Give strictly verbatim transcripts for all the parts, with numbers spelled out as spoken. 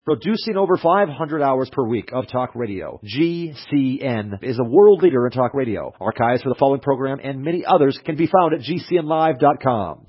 Producing over five hundred hours per week of talk radio, G C N is a world leader in talk radio. Archives for the following program and many others can be found at G C N live dot com.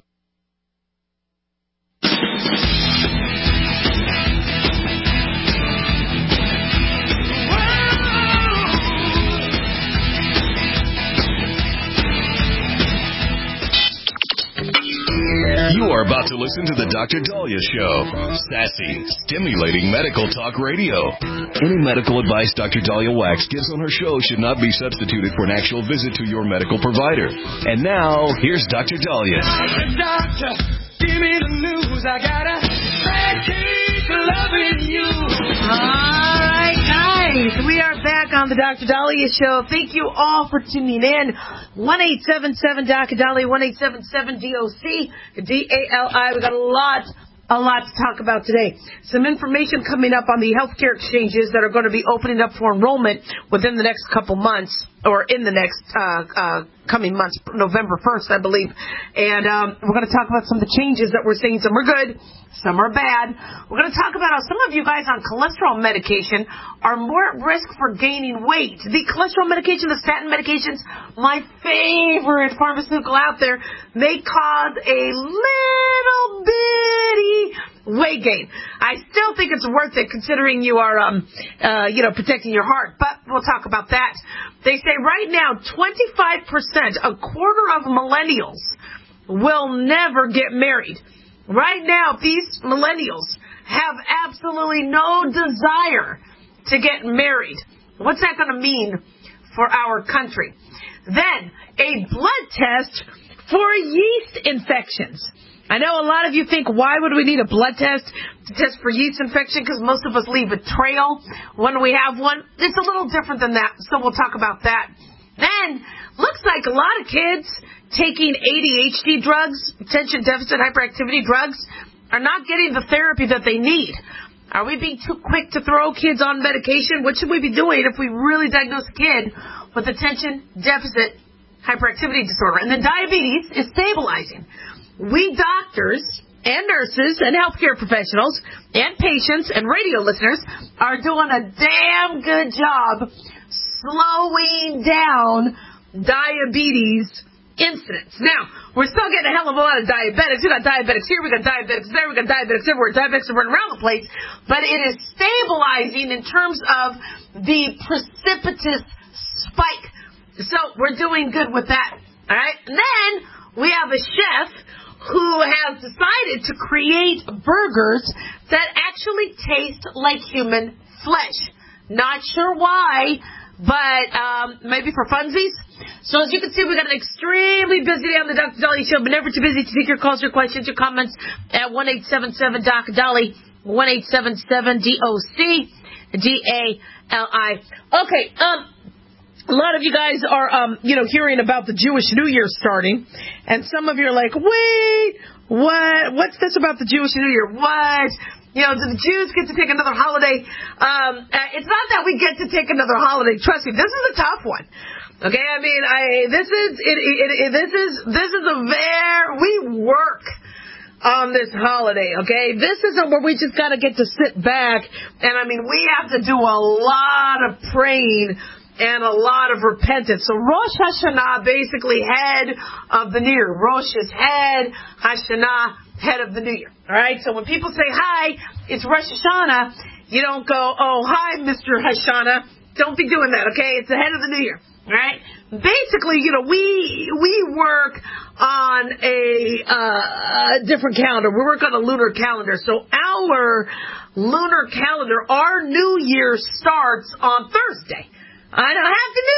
You are about to listen to the Doctor Dahlia Show. Sassy, stimulating medical talk radio. Any medical advice Doctor Dahlia Wax gives on her show should not be substituted for an actual visit to your medical provider. And now, here's Doctor Dahlia. Doctor, give me the news. I got a bad case of loving you. All right, guys. We are back on the Doctor Dahlia Show. Thank you all for tuning in. one eight seven seven D O C Dahlia, one eight seven seven D O C D A L I. We got a lot, a lot to talk about today. Some information coming up on the healthcare exchanges that are going to be opening up for enrollment within the next couple months, or in the next uh, uh, coming months, November first, I believe. And um, we're going to talk about some of the changes that we're seeing. Some are good, some are bad. We're going to talk about how some of you guys on cholesterol medication are more at risk for gaining weight. The cholesterol medication, the statin medications, my favorite pharmaceutical out there, they cause a little bitty weight gain. I still think it's worth it considering you are, um, uh, you know, protecting your heart. But we'll talk about that. They say right now, twenty-five percent, a quarter of millennials will never get married. Right now, these millennials have absolutely no desire to get married. What's that going to mean for our country? Then, a blood test for yeast infections. I know a lot of you think, why would we need a blood test to test for yeast infection? Because most of us leave a trail when we have one. It's a little different than that, so we'll talk about that. Then, looks like a lot of kids taking A D H D drugs, attention deficit hyperactivity drugs, are not getting the therapy that they need. Are we being too quick to throw kids on medication? What should we be doing if we really diagnose a kid with attention deficit hyperactivity disorder? And then diabetes is stabilizing. We doctors and nurses and healthcare professionals and patients and radio listeners are doing a damn good job slowing down diabetes incidence. Now, we're still getting a hell of a lot of diabetics. We got diabetics here, we got diabetics there, we got diabetics everywhere. Diabetics are running around the place. But it is stabilizing in terms of the precipitous spike. So we're doing good with that. All right? And then we have a chef who has decided to create burgers that actually taste like human flesh. Not sure why, but um, maybe for funsies. So as you can see, we got an extremely busy day on the Doctor Dahlia Show, but never too busy to take your calls, your questions, your comments at one eight seven seven D O C Dahlia, one eight seven seven D O C D A L I. Okay, um, a lot of you guys are, um, you know, hearing about the Jewish New Year starting, and some of you are like, wait, what? What's this about the Jewish New Year? What? You know, do the Jews get to take another holiday? Um, it's not that we get to take another holiday. Trust me, this is a tough one. Okay, I mean, I this is it, it, it, this is this is a very we work on this holiday. Okay, this isn't where we just gotta get to sit back and I mean we have to do a lot of praying and a lot of repentance. So Rosh Hashanah, basically head of the New Year. Rosh is head, Hashanah, head of the New Year. All right. So when people say hi, it's Rosh Hashanah. You don't go, oh hi, Mister Hashanah. Don't be doing that. Okay, it's the head of the New Year. All right. Basically, you know, we we work on a uh, different calendar. We work on a lunar calendar. So our lunar calendar, our New Year starts on Thursday. I don't have to do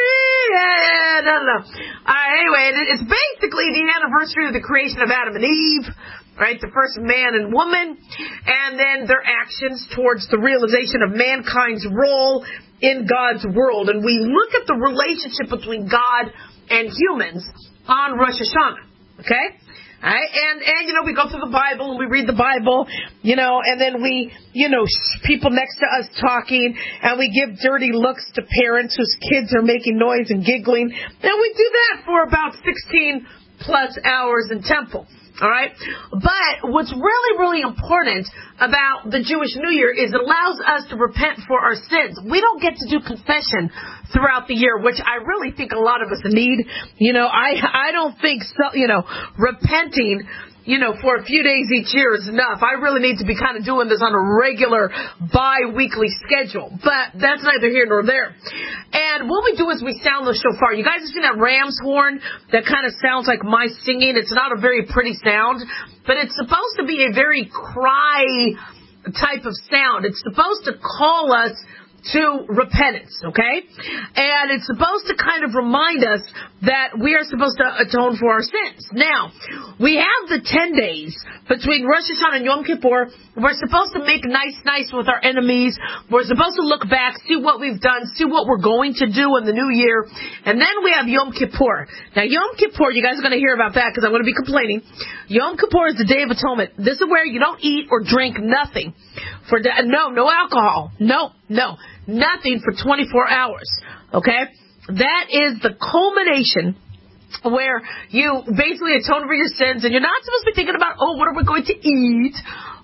it. No, no, no. All right, anyway, it's basically the anniversary of the creation of Adam and Eve, right? The first man and woman, and then their actions towards the realization of mankind's role in God's world. And we look at the relationship between God and humans on Rosh Hashanah, okay? All right, and, and, you know, we go through the Bible and we read the Bible, you know, and then we, you know, sh- people next to us talking, and we give dirty looks to parents whose kids are making noise and giggling. And we do that for about sixteen plus hours in temple. All right? But what's really, really important about the Jewish New Year is it allows us to repent for our sins. We don't get to do confession throughout the year, which I really think a lot of us need. You know, I I don't think, so, you know, repenting, you know, for a few days each year is enough. I really need to be kind of doing this on a regular bi-weekly schedule. But that's neither here nor there. And what we do is we sound the shofar. You guys have seen that ram's horn that kind of sounds like my singing. It's not a very pretty sound, but it's supposed to be a very cry type of sound. It's supposed to call us to repentance, okay? And it's supposed to kind of remind us that we are supposed to atone for our sins. Now, we have the ten days between Rosh Hashanah and Yom Kippur. We're supposed to make nice, nice with our enemies. We're supposed to look back, see what we've done, see what we're going to do in the new year. And then we have Yom Kippur. Now, Yom Kippur, you guys are going to hear about that because I'm going to be complaining. Yom Kippur is the Day of Atonement. This is where you don't eat or drink nothing. For the, no, no alcohol. No, no. Nothing for twenty-four hours, okay? That is the culmination where you basically atone for your sins, and you're not supposed to be thinking about, oh, what are we going to eat?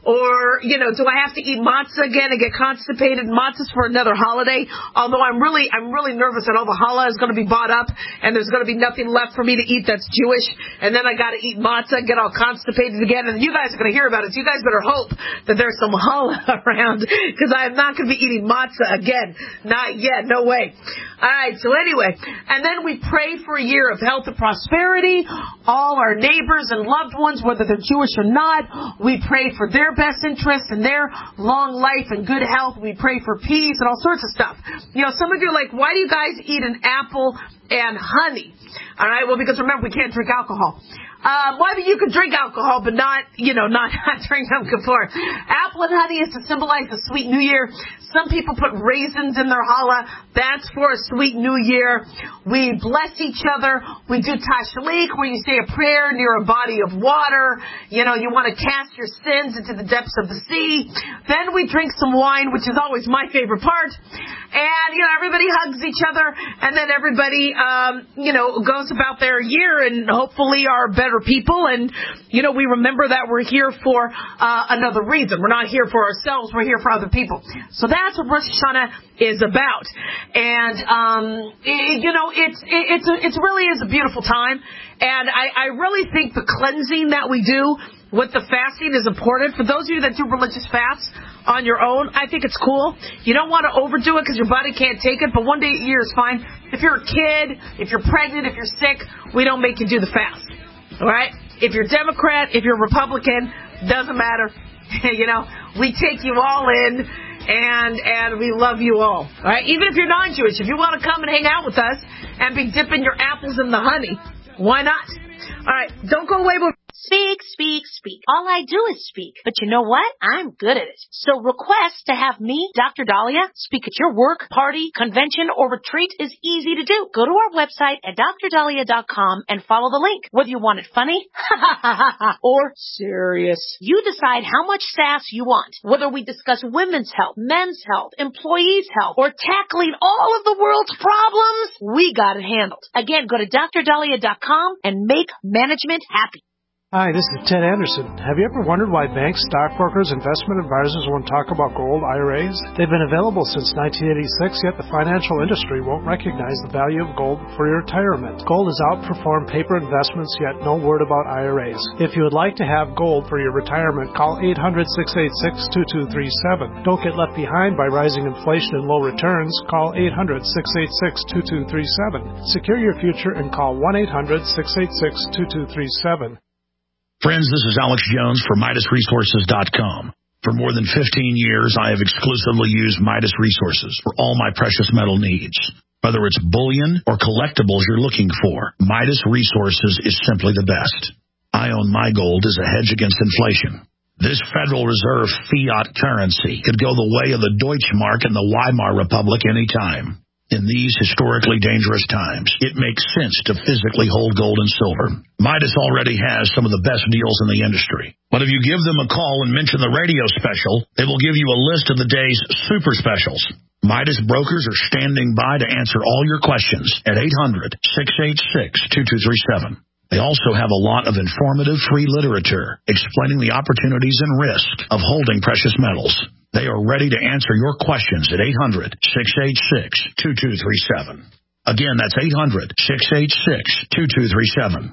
Or, you know, do I have to eat matzah again and get constipated? Matzah's for another holiday. Although I'm really, I'm really nervous that all the challah is going to be bought up and there's going to be nothing left for me to eat that's Jewish. And then I got to eat matzah and get all constipated again. And you guys are going to hear about it. So you guys better hope that there's some challah around because I am not going to be eating matzah again. Not yet. No way. All right. So anyway, and then we pray for a year of health and prosperity. All our neighbors and loved ones, whether they're Jewish or not, we pray for their best interests and their long life and good health. We pray for peace and all sorts of stuff. You know, some of you are like, why do you guys eat an apple and honey? All right, well, because remember, we can't drink alcohol. Um, well, you could drink alcohol, but not, you know, not, not drink Yom Kippur. Apple and honey is to symbolize the sweet New Year. Some people put raisins in their challah. That's for a sweet New Year. We bless each other. We do tashlik, where you say a prayer near a body of water. You know, you want to cast your sins into the depths of the sea. Then we drink some wine, which is always my favorite part. And, you know, everybody hugs each other. And then everybody, um, you know, goes about their year and hopefully are better people. And, you know, we remember that we're here for uh, another reason. We're not here for ourselves. We're here for other people. So that's what Rosh Hashanah is about. And, um, it, you know, it's it, it's a, it's really is a beautiful time. And I, I really think the cleansing that we do with the fasting is important. For those of you that do religious fasts on your own, I think it's cool. You don't want to overdo it because your body can't take it, but one day a year is fine. If you're a kid, if you're pregnant, if you're sick, we don't make you do the fast. All right? If you're Democrat, if you're Republican, doesn't matter. You know, we take you all in, and and we love you all. All right? Even if you're non-Jewish, if you want to come and hang out with us and be dipping your apples in the honey, why not? All right, don't go away with... Speak, speak, speak. All I do is speak. But you know what? I'm good at it. So request to have me, Doctor Dahlia, speak at your work, party, convention, or retreat is easy to do. Go to our website at D R dahlia dot com and follow the link. Whether you want it funny, or serious, you decide how much sass you want. Whether we discuss women's health, men's health, employees' health, or tackling all of the world's problems, we got it handled. Again, go to D R dahlia dot com and make management happy. Hi, this is Ted Anderson. Have you ever wondered why banks, stockbrokers, investment advisors won't talk about gold I R As? They've been available since nineteen eighty-six, yet the financial industry won't recognize the value of gold for your retirement. Gold has outperformed paper investments, yet no word about I R As. If you would like to have gold for your retirement, call eight hundred, six eight six, two two three seven. Don't get left behind by rising inflation and low returns. Call eight hundred, six eight six, two two three seven. Secure your future and call one eight hundred, six eight six, two two three seven. Friends, this is Alex Jones for Midas Resources dot com. For more than fifteen years, I have exclusively used Midas Resources for all my precious metal needs. Whether it's bullion or collectibles you're looking for, Midas Resources is simply the best. I own my gold as a hedge against inflation. This Federal Reserve fiat currency could go the way of the Deutschmark and the Weimar Republic any time. In these historically dangerous times, it makes sense to physically hold gold and silver. Midas already has some of the best deals in the industry. But if you give them a call and mention the radio special, they will give you a list of the day's super specials. Midas brokers are standing by to answer all your questions at eight hundred, six eight six, two two three seven. They also have a lot of informative free literature explaining the opportunities and risks of holding precious metals. They are ready to answer your questions at eight hundred, six eight six, two two three seven. Again, that's eight hundred, six eight six, two two three seven.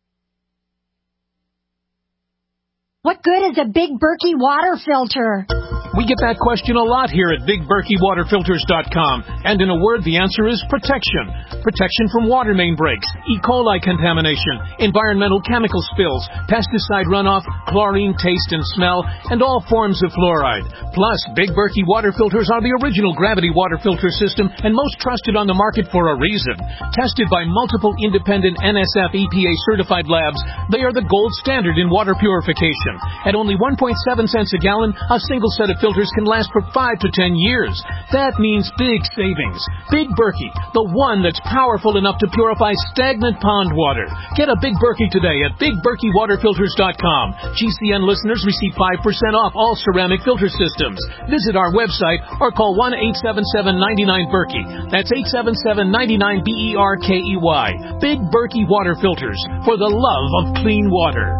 What good is a Big Berkey water filter? We get that question a lot here at Big Berkey Water Filters dot com. And in a word, the answer is protection. Protection from water main breaks, E. coli contamination, environmental chemical spills, pesticide runoff, chlorine taste and smell, and all forms of fluoride. Plus, Big Berkey water filters are the original gravity water filter system and most trusted on the market for a reason. Tested by multiple independent N S F E P A certified labs, they are the gold standard in water purification. At only one point seven cents a gallon, a single set of filters can last for five to ten years. That means big savings. Big Berkey, the one that's powerful enough to purify stagnant pond water. Get a Big Berkey today at Big Berkey Water Filters dot com. G C N listeners receive five percent off all ceramic filter systems. Visit our website or call one eight seven seven, nine nine, Berkey. That's eight seven seven, nine nine, B E R K E Y. Big Berkey Water Filters, for the love of clean water.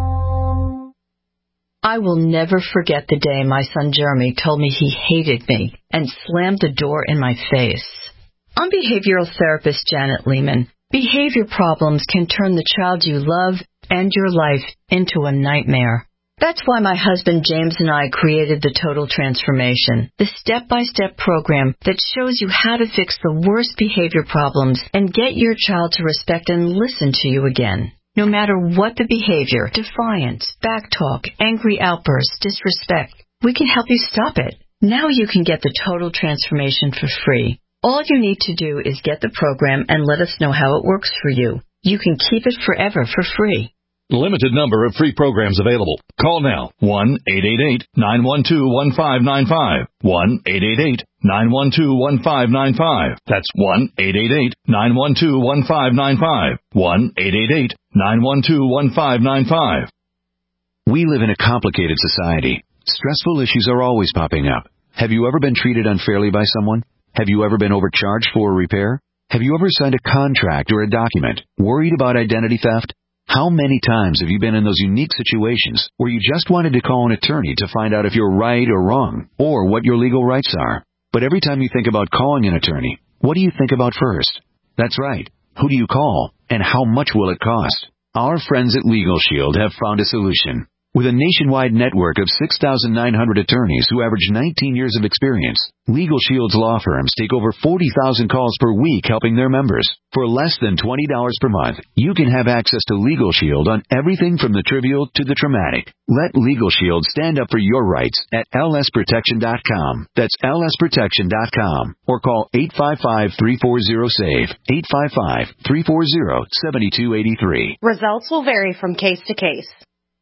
I will never forget the day my son Jeremy told me he hated me and slammed the door in my face. I'm behavioral therapist Janet Lehman. Behavior problems can turn the child you love and your life into a nightmare. That's why my husband James and I created the Total Transformation, the step-by-step program that shows you how to fix the worst behavior problems and get your child to respect and listen to you again. No matter what the behavior, defiance, backtalk, angry outbursts, disrespect, we can help you stop it. Now you can get the Total Transformation for free. All you need to do is get the program and let us know how it works for you. You can keep it forever for free. Limited number of free programs available. Call now, one eight eight eight, nine one two, one five nine five, one eight eight eight, nine one two, one five nine five. That's one eight eight eight, nine one two, one five nine five, one eight eight eight, nine one two, one five nine five. We live in a complicated society. Stressful issues are always popping up. Have you ever been treated unfairly by someone? Have you ever been overcharged for a repair? Have you ever signed a contract or a document worried about identity theft? How many times have you been in those unique situations where you just wanted to call an attorney to find out if you're right or wrong, or what your legal rights are? But every time you think about calling an attorney, what do you think about first? That's right. Who do you call, and how much will it cost? Our friends at Legal Shield have found a solution. With a nationwide network of six thousand nine hundred attorneys who average nineteen years of experience, Legal Shield's law firms take over forty thousand calls per week helping their members. For less than twenty dollars per month, you can have access to Legal Shield on everything from the trivial to the traumatic. Let Legal Shield stand up for your rights at L S protection dot com. That's L S protection dot com. Or call eight five five, three four zero, S A V E, eight five five, three four zero, seven two eight three. Results will vary from case to case.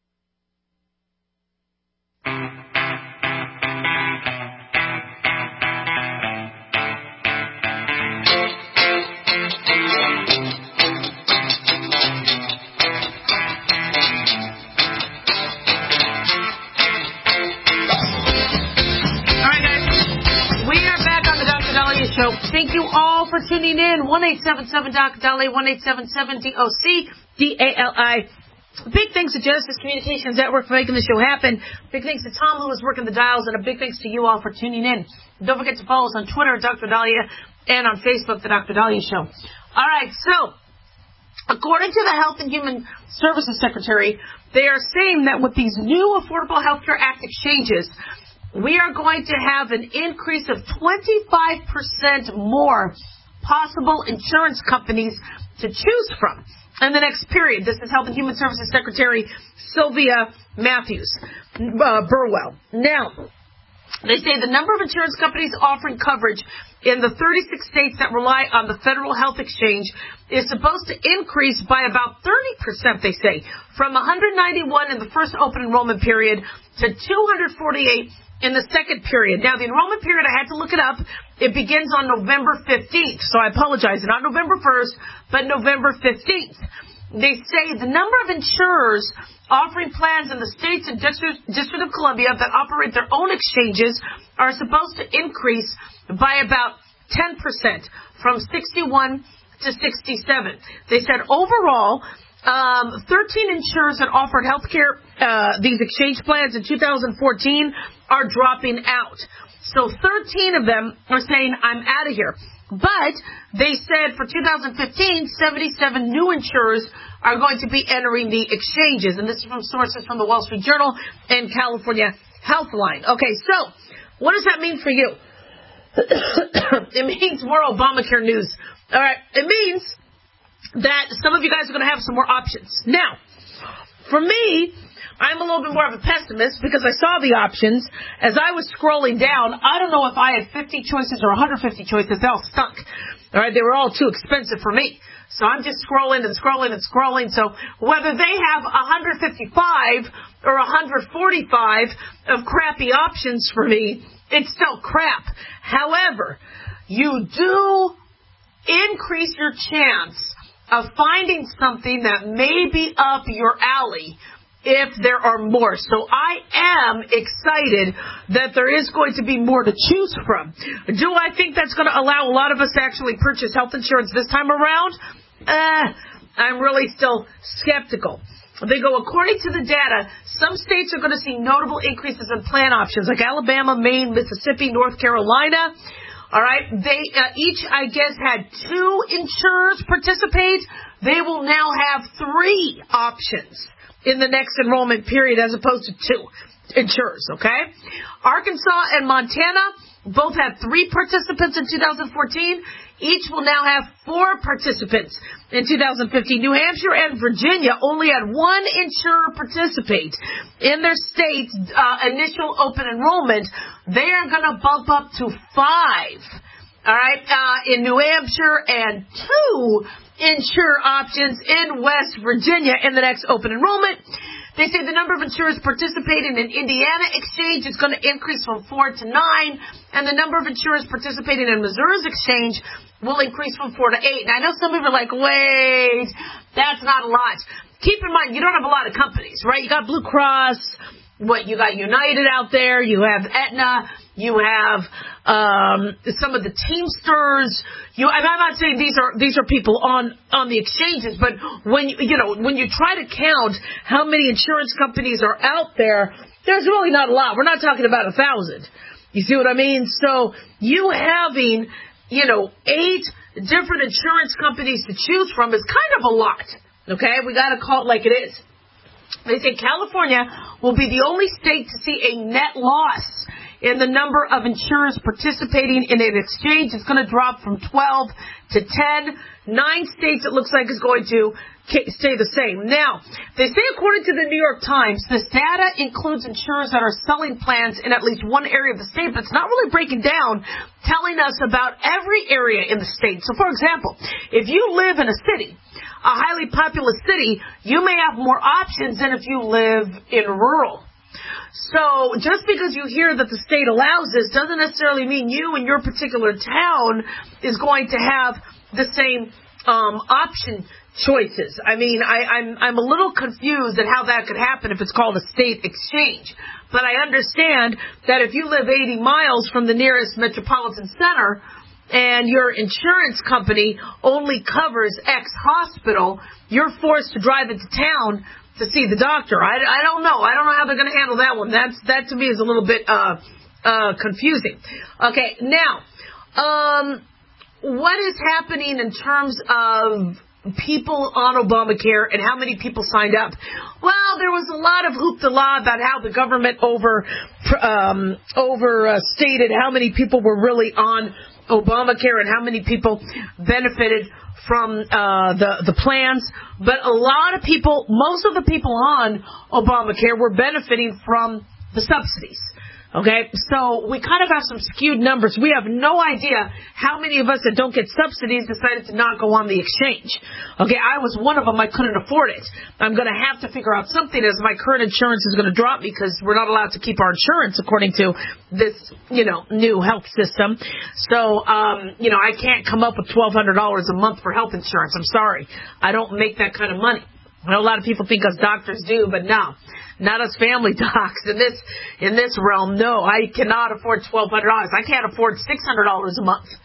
Thank you all for tuning in. one eight seven seven, D O C, D A L I, one eight seven seven, D O C, D A L I. Big thanks to Genesis Communications Network for making the show happen. Big thanks to Tom, who was working the dials, and a big thanks to you all for tuning in. Don't forget to follow us on Twitter, Doctor Dahlia, and on Facebook, The Doctor Dahlia Show. All right, so according to the Health and Human Services Secretary, they are saying that with these new Affordable Health Care Act exchanges, we are going to have an increase of twenty-five percent more possible insurance companies to choose from in the next period. This is Health and Human Services Secretary Sylvia Matthews uh, Burwell. Now, they say the number of insurance companies offering coverage in the thirty-six states that rely on the Federal Health Exchange is supposed to increase by about thirty percent, they say, from one hundred ninety-one in the first open enrollment period to two hundred forty-eight in the second period. Now, the enrollment period, I had to look it up. It begins on November fifteenth. So I apologize. Not November first, but November fifteenth. They say the number of insurers offering plans in the states and District, District of Columbia that operate their own exchanges are supposed to increase by about ten percent, from sixty-one to sixty-seven. They said overall, Um, thirteen insurers that offered healthcare, uh, these exchange plans in two thousand fourteen are dropping out. So thirteen of them are saying, I'm out of here. But they said for two thousand fifteen, seventy-seven new insurers are going to be entering the exchanges. And this is from sources from the Wall Street Journal and California Healthline. Okay, so what does that mean for you? It means more Obamacare news. All right, it means that some of you guys are going to have some more options. Now, for me, I'm a little bit more of a pessimist because I saw the options. As I was scrolling down, I don't know if I had fifty choices or one hundred fifty choices. They all stunk. All right, they were all too expensive for me. So I'm just scrolling and scrolling and scrolling. So whether they have one hundred fifty-five or one hundred forty-five of crappy options for me, it's still crap. However, you do increase your chance of finding something that may be up your alley if there are more. So I am excited that there is going to be more to choose from. Do I think that's going to allow a lot of us to actually purchase health insurance this time around? Uh, I'm really still skeptical. They go, according to the data, some states are going to see notable increases in plan options, like Alabama, Maine, Mississippi, North Carolina. All right, they uh, each, I guess, had two insurers participate. They will now have three options in the next enrollment period as opposed to two insurers, okay? Arkansas and Montana both had three participants in two thousand fourteen. Each will now have four participants in two thousand fifteen. New Hampshire and Virginia only had one insurer participate in their state's uh, initial open enrollment. They are going to bump up to five, all right, uh, in New Hampshire and two insurer options in West Virginia in the next open enrollment. They say the number of insurers participating in Indiana exchange is going to increase from four to nine, and the number of insurers participating in Missouri's exchange will increase from four to eight. And I know some people are like, wait, that's not a lot. Keep in mind, you don't have a lot of companies, right? You got Blue Cross, what, you got United out there, you have Aetna, you have um, some of the Teamsters. You, I'm not saying these are these are people on, on the exchanges, but when you, you know when you try to count how many insurance companies are out there, there's really not a lot. We're not talking about a thousand. You see what I mean? So you having you know eight different insurance companies to choose from is kind of a lot. Okay, we got to call it like it is. They say California will be the only state to see a net loss in the number of insurers participating in an exchange. It's going to drop from twelve to ten. Nine states, it looks like, is going to stay the same. Now, they say, according to the New York Times, this data includes insurers that are selling plans in at least one area of the state, but it's not really breaking down, telling us about every area in the state. So, for example, if you live in a city, a highly populous city, you may have more options than if you live in rural. So just because you hear that the state allows this doesn't necessarily mean you and your particular town is going to have the same um, option choices. I mean, I, I'm I'm a little confused at how that could happen if it's called a state exchange. But I understand that if you live eighty miles from the nearest metropolitan center and your insurance company only covers X hospital, you're forced to drive into town to see the doctor. I, I don't know. I don't know how they're going to handle that one. That's that to me is a little bit uh, uh, confusing. Okay, now, um, what is happening in terms of people on Obamacare and how many people signed up? Well, there was a lot of hoopla about how the government over um, overstated how many people were really on Obamacare and how many people benefited from uh, the the plans, but a lot of people, most of the people on Obamacare were benefiting from the subsidies. Okay, so we kind of have some skewed numbers. We have no idea how many of us that don't get subsidies decided to not go on the exchange. Okay, I was one of them. I couldn't afford it. I'm going to have to figure out something as my current insurance is going to drop because we're not allowed to keep our insurance according to this, you know, new health system. So, um, you know, I can't come up with twelve hundred dollars a month for health insurance. I'm sorry. I don't make that kind of money. I know a lot of people think us doctors do, but no. Not us family docs in this in this realm. No, I cannot afford twelve hundred dollars. I can't afford six hundred dollars a month.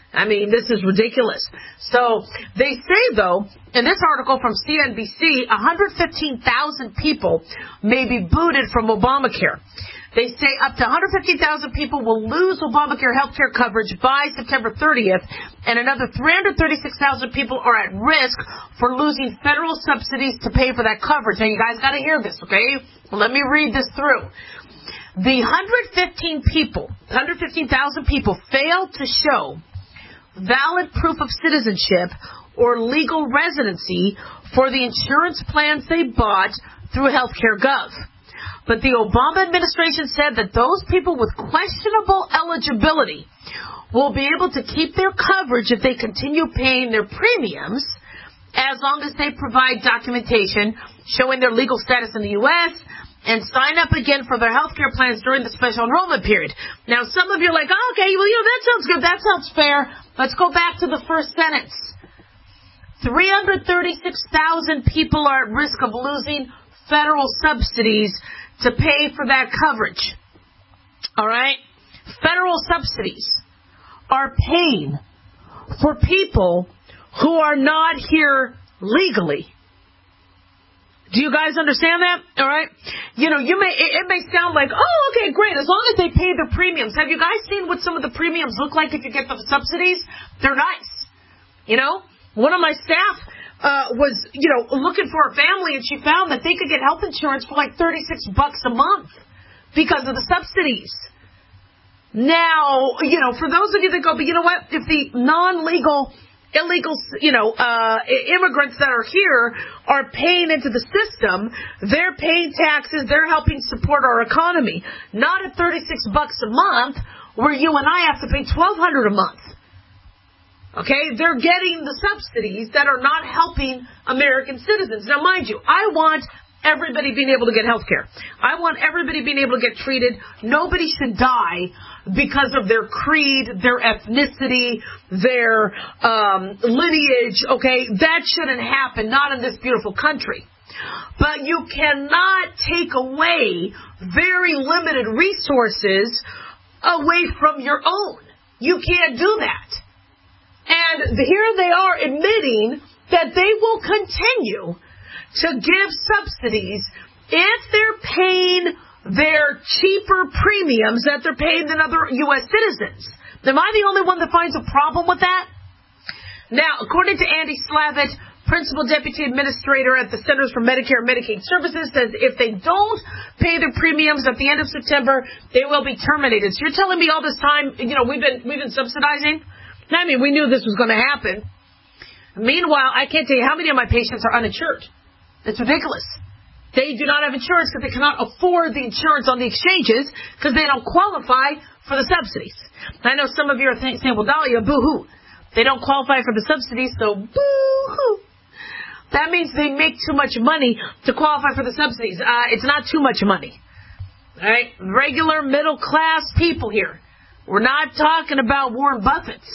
I mean, this is ridiculous. So they say, though, in this article from C N B C, one hundred fifteen thousand people may be booted from Obamacare. They say up to one hundred fifty thousand people will lose Obamacare health care coverage by September thirtieth, and another three hundred thirty-six thousand people are at risk for losing federal subsidies to pay for that coverage. Now, you guys got to hear this, okay? Well, let me read this through. The one hundred fifteen people, one hundred fifteen thousand people failed to show valid proof of citizenship or legal residency for the insurance plans they bought through Healthcare Gov. But the Obama administration said that those people with questionable eligibility will be able to keep their coverage if they continue paying their premiums, as long as they provide documentation showing their legal status in the U S and sign up again for their health care plans during the special enrollment period. Now, some of you are like, oh, okay, well, you know, that sounds good. That sounds fair. Let's go back to the first sentence. three hundred thirty-six thousand people are at risk of losing federal subsidies to pay for that coverage. All right? Federal subsidies are paying for people who are not here legally. Do you guys understand that? All right? You know, you may it, it may sound like, oh, okay, great, as long as they pay their premiums. Have you guys seen what some of the premiums look like if you get the subsidies? They're nice. You know? One of my staff uh, was, you know, looking for a family, and she found that they could get health insurance for like thirty-six bucks a month because of the subsidies. Now, you know, for those of you that go, but you know what? If the non-legal, illegal, you know, uh, immigrants that are here are paying into the system, they're paying taxes, they're helping support our economy. Not at thirty-six bucks a month, where you and I have to pay twelve hundred a month. Okay, they're getting the subsidies that are not helping American citizens. Now, mind you, I want everybody being able to get health care. I want everybody being able to get treated. Nobody should die because of their creed, their ethnicity, their um, lineage, okay? That shouldn't happen, not in this beautiful country. But you cannot take away very limited resources away from your own. You can't do that. And here they are admitting that they will continue to give subsidies if they're paying their cheaper premiums that they're paying than other U S citizens. Am I the only one that finds a problem with that? Now, according to Andy Slavitt, Principal Deputy Administrator at the Centers for Medicare and Medicaid Services, says if they don't pay their premiums at the end of September, they will be terminated. So you're telling me all this time, you know, we've been we've been subsidizing? I mean, we knew this was going to happen. Meanwhile, I can't tell you how many of my patients are uninsured. It's ridiculous. They do not have insurance because they cannot afford the insurance on the exchanges because they don't qualify for the subsidies. I know some of you are saying, well, Dahlia, boo-hoo. They don't qualify for the subsidies, so boo-hoo. That means they make too much money to qualify for the subsidies. Uh, it's not too much money. All right? Regular middle-class people here. We're not talking about Warren Buffett's.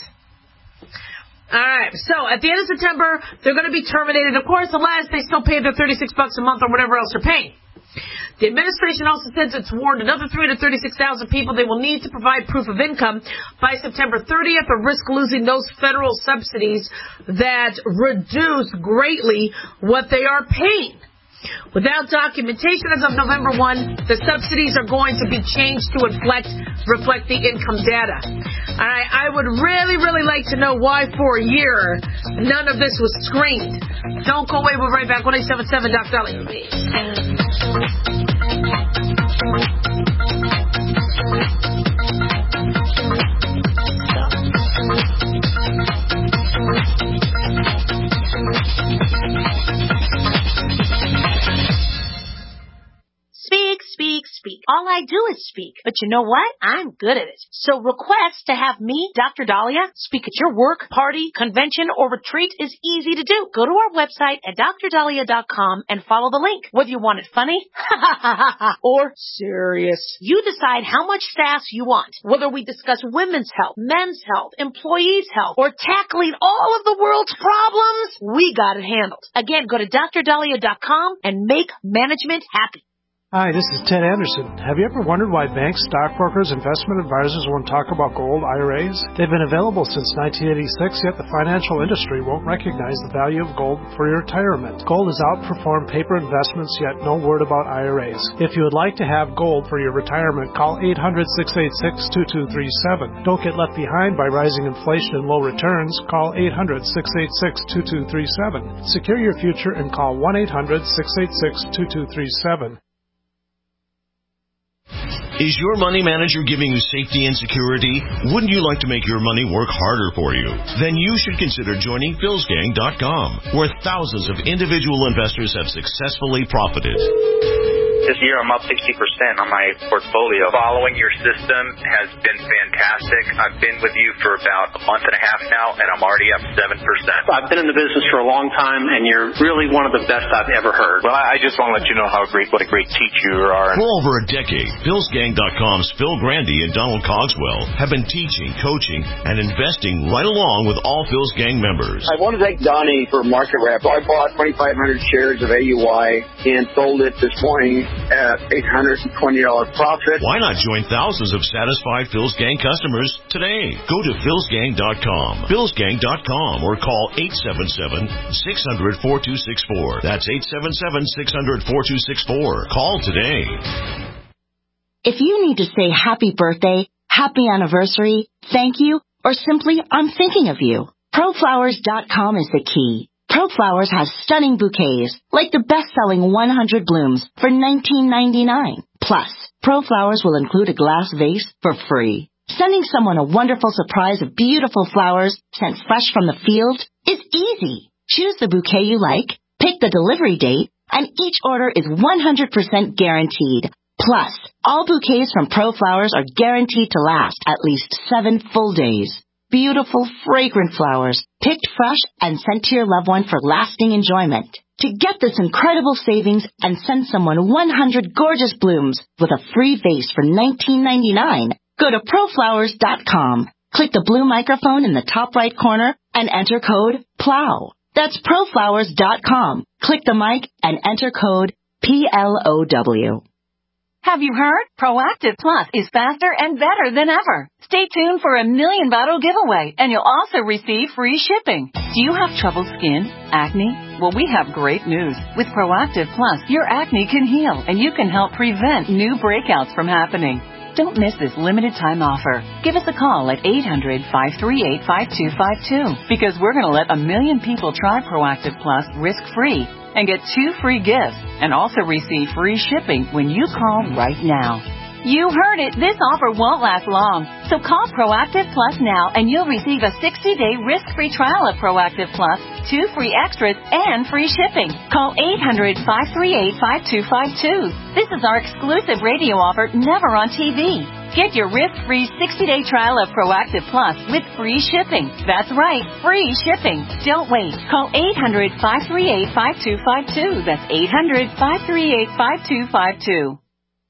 All right, so at the end of September, they're going to be terminated, of course, unless they still pay their thirty-six bucks a month or whatever else they're paying. The administration also says it's warned another three hundred thirty-six thousand people they will need to provide proof of income by September thirtieth or risk losing those federal subsidies that reduce greatly what they are paying. Without documentation as of November first, the subsidies are going to be changed to reflect, reflect the income data. All right, I would really, really like to know why for a year none of this was screened. Don't go away. We'll be right back. one eight seven seven Doc Dahlia. Speak, speak, speak. All I do is speak. But you know what? I'm good at it. So request to have me, Doctor Dahlia, speak at your work, party, convention, or retreat is easy to do. Go to our website at dr dahlia dot com and follow the link. Whether you want it funny or serious, you decide how much sass you want. Whether we discuss women's health, men's health, employees' health, or tackling all of the world's problems, we got it handled. Again, go to dr dahlia dot com and make management happy. Hi, this is Ted Anderson. Have you ever wondered why banks, stockbrokers, investment advisors won't talk about gold I R As? They've been available since nineteen eighty-six, yet the financial industry won't recognize the value of gold for your retirement. Gold has outperformed paper investments, yet no word about I R As. If you would like to have gold for your retirement, call eight hundred, six eight six, two two three seven. Don't get left behind by rising inflation and low returns. Call eight hundred, six eight six, two two three seven. Secure your future and call one eight hundred, six eight six, two two three seven. Is your money manager giving you safety and security? Wouldn't you like to make your money work harder for you? Then you should consider joining Phils Gang dot com, where thousands of individual investors have successfully profited. This year I'm up sixty percent on my portfolio. Following your system has been fantastic. I've been with you for about a month and a half now, and I'm already up seven percent. I've been in the business for a long time, and you're really one of the best I've ever heard. Well, I just want to let you know how great, what a great teacher you are. For over a decade, Phils Gang dot com's Phil Grandy and Donald Cogswell have been teaching, coaching, and investing right along with all Phil's Gang members. I want to thank Donnie for market wrap. I bought twenty-five hundred shares of A U I and sold it this morning at eight hundred twenty dollars profit. Why not join thousands of satisfied Phil's Gang customers today? Go to Phils Gang dot com, Phils Gang dot com, or call eight seven seven, six hundred, four two six four. That's eight seven seven, six hundred, four two six four. Call today. If you need to say happy birthday, happy anniversary, thank you, or simply I'm thinking of you, Pro Flowers dot com is the key. ProFlowers has stunning bouquets, like the best-selling one hundred blooms for nineteen ninety-nine. Plus, ProFlowers will include a glass vase for free. Sending someone a wonderful surprise of beautiful flowers sent fresh from the field is easy. Choose the bouquet you like, pick the delivery date, and each order is one hundred percent guaranteed. Plus, all bouquets from ProFlowers are guaranteed to last at least seven full days. Beautiful, fragrant flowers, picked fresh and sent to your loved one for lasting enjoyment. To get this incredible savings and send someone one hundred gorgeous blooms with a free vase for nineteen ninety-nine, go to Pro Flowers dot com. Click the blue microphone in the top right corner and enter code PLOW. That's Pro Flowers dot com. Click the mic and enter code P L O W. Have you heard? Proactive Plus is faster and better than ever. Stay tuned for a million bottle giveaway, and you'll also receive free shipping. Do you have troubled skin? Acne? Well, we have great news. With Proactive Plus, your acne can heal, and you can help prevent new breakouts from happening. Don't miss this limited time offer. Give us a call at eight hundred, five three eight, five two five two, because we're going to let a million people try Proactive Plus risk-free and get two free gifts and also receive free shipping when you call right now. You heard it. This offer won't last long. So call Proactive Plus now and you'll receive a sixty-day risk-free trial of Proactive Plus, two free extras, and free shipping. Call eight hundred, five three eight, five two five two. This is our exclusive radio offer, never on T V. Get your risk-free sixty-day trial of Proactive Plus with free shipping. That's right, free shipping. Don't wait. Call eight hundred, five three eight, five two five two. That's eight hundred, five three eight, five two five two.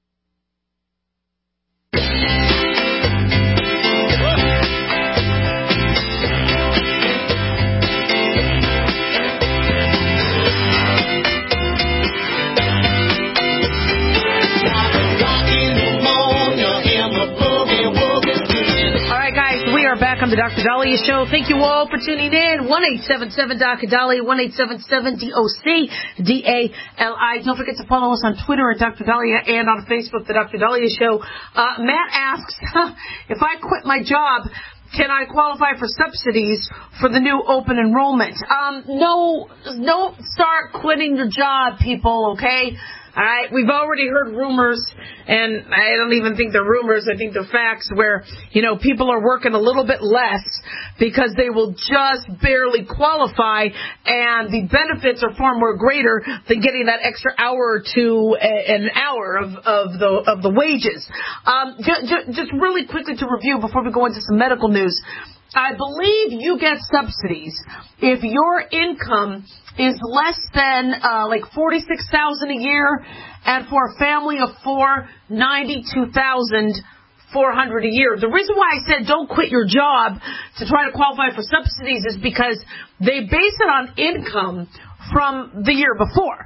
Back on the Doctor Dahlia Show. Thank you all for tuning in. one eight seven seven Doctor Dahlia, one eight seven seven D O C D A L I. Don't forget to follow us on Twitter at Doctor Dahlia and on Facebook, the Doctor Dahlia Show. Uh, Matt asks, if I quit my job, can I qualify for subsidies for the new open enrollment? Um, no, don't start quitting your job, people, okay? All right, we've already heard rumors, and I don't even think they're rumors, I think they're facts, where, you know, people are working a little bit less because they will just barely qualify, and the benefits are far more greater than getting that extra hour or two, an hour of, of the of the wages. Um, just, just really quickly to review before we go into some medical news. I believe you get subsidies if your income is less than uh, like forty-six thousand dollars a year, and for a family of four, ninety-two thousand four hundred dollars a year. The reason why I said don't quit your job to try to qualify for subsidies is because they base it on income from the year before.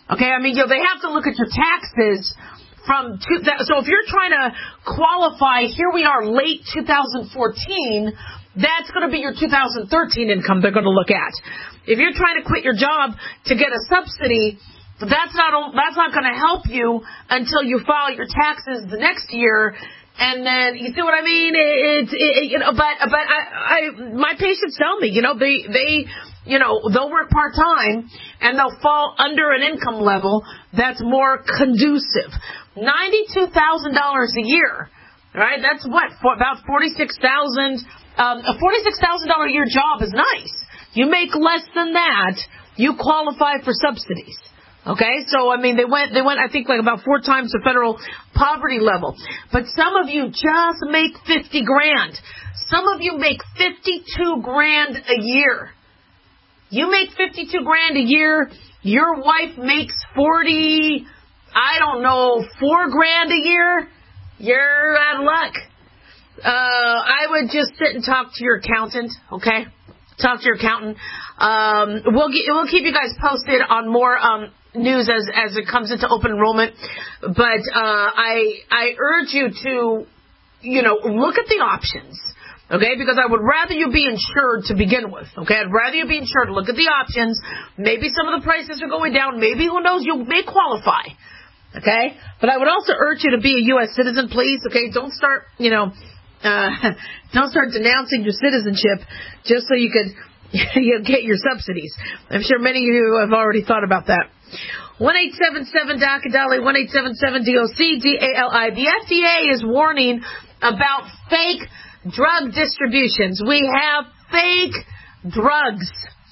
Okay, I mean, you know, they have to look at your taxes from two, so if you're trying to qualify, here we are late two thousand fourteen, that's going to be your two thousand thirteen income they're going to look at. If you're trying to quit your job to get a subsidy, that's not that's not going to help you until you file your taxes the next year. And then, you see what I mean? It's, it, it, you know, but, but I, I, my patients tell me, you know, they, they, you know, they'll work part-time and they'll fall under an income level that's more conducive. ninety-two thousand dollars a year, right? That's what, for about forty-six thousand dollars. Um, a forty-six thousand dollars a year job is nice. You make less than that, you qualify for subsidies. Okay, so I mean, they went, they went, I think, like about four times the federal poverty level. But some of you just make fifty grand. Some of you make fifty-two grand a year. You make fifty-two grand a year. Your wife makes forty, I don't know, four grand a year. You're out of luck. Uh, I would just sit and talk to your accountant. Okay, talk to your accountant. Um, we'll get, we'll keep you guys posted on more um. news as as it comes into open enrollment, but uh, I I urge you to, you know, look at the options, okay? Because I would rather you be insured to begin with, okay? I'd rather you be insured. Look at the options. Maybe some of the prices are going down. Maybe, who knows, you may qualify, okay? But I would also urge you to be a U S citizen, please, okay? Don't start, you know, uh, don't start denouncing your citizenship just so you could you get your subsidies. I'm sure many of you have already thought about that. one eight seven seven D A C A D A L Y, one eight seven seven D O C D A L I. The F D A is warning about fake drug distributions. We have fake drugs.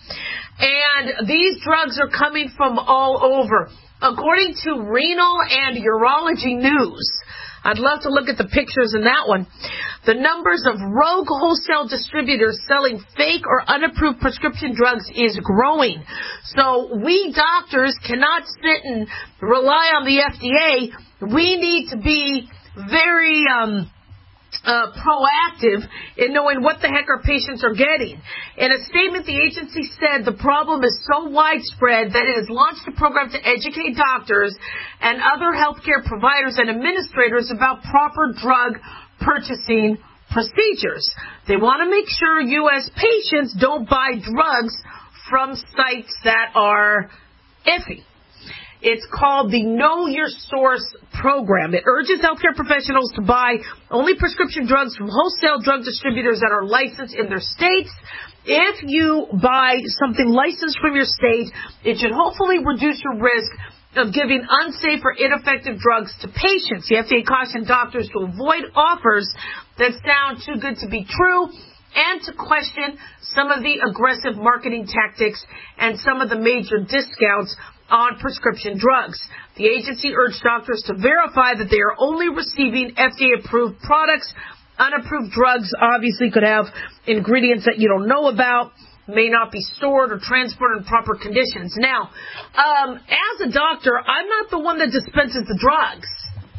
And these drugs are coming from all over. According to Renal and Urology News, I'd love to look at the pictures in that one. The numbers of rogue wholesale distributors selling fake or unapproved prescription drugs is growing. So we doctors cannot sit and rely on the F D A. We need to be very um, uh, proactive in knowing what the heck our patients are getting. In a statement, the agency said the problem is so widespread that it has launched a program to educate doctors and other healthcare providers and administrators about proper drug purchasing procedures. They want to make sure U S patients don't buy drugs from sites that are iffy. It's called the Know Your Source program. It urges healthcare professionals to buy only prescription drugs from wholesale drug distributors that are licensed in their states. If you buy something licensed from your state, it should hopefully reduce your risk of giving unsafe or ineffective drugs to patients. The F D A cautioned doctors to avoid offers that sound too good to be true and to question some of the aggressive marketing tactics and some of the major discounts on prescription drugs. The agency urged doctors to verify that they are only receiving F D A-approved products. Unapproved drugs obviously could have ingredients that you don't know about, may not be stored or transported in proper conditions. Now, um, as a doctor, I'm not the one that dispenses the drugs.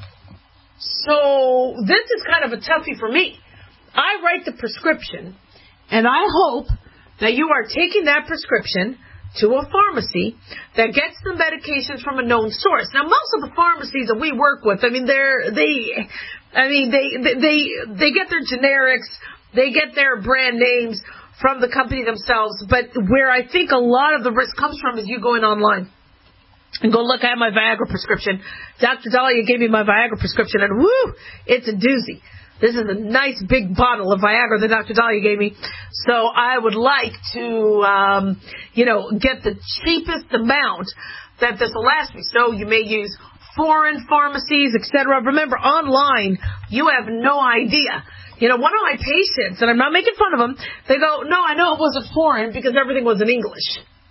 So this is kind of a toughie for me. I write the prescription, and I hope that you are taking that prescription to a pharmacy that gets the medications from a known source. Now, most of the pharmacies that we work with, I mean, they're, they, I mean, they, they, they get their generics, they get their brand names from the company themselves, but where I think a lot of the risk comes from is you going online and go, look, I have my Viagra prescription. Doctor Dahlia gave me my Viagra prescription, and whoo, it's a doozy. This is a nice big bottle of Viagra that Doctor Dahlia gave me. So I would like to, um, you know, get the cheapest amount that this will last me. So you may use foreign pharmacies, et cetera. Remember, online, you have no idea. You know, one of my patients, and I'm not making fun of them, they go, no, I know it wasn't foreign because everything was in English.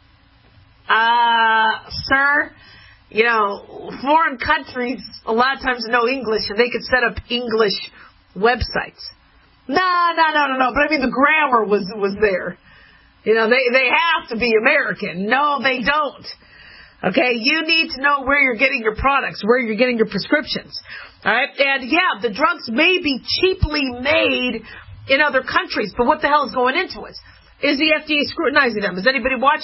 Uh, sir, you know, foreign countries a lot of times know English, and they could set up English websites. No, no, no, no, no. But I mean, the grammar was was there. You know, they they have to be American. No, they don't. Okay, you need to know where you're getting your products, where you're getting your prescriptions. All right, and yeah, the drugs may be cheaply made in other countries, but what the hell is going into it? Is the F D A scrutinizing them? Is anybody watching them?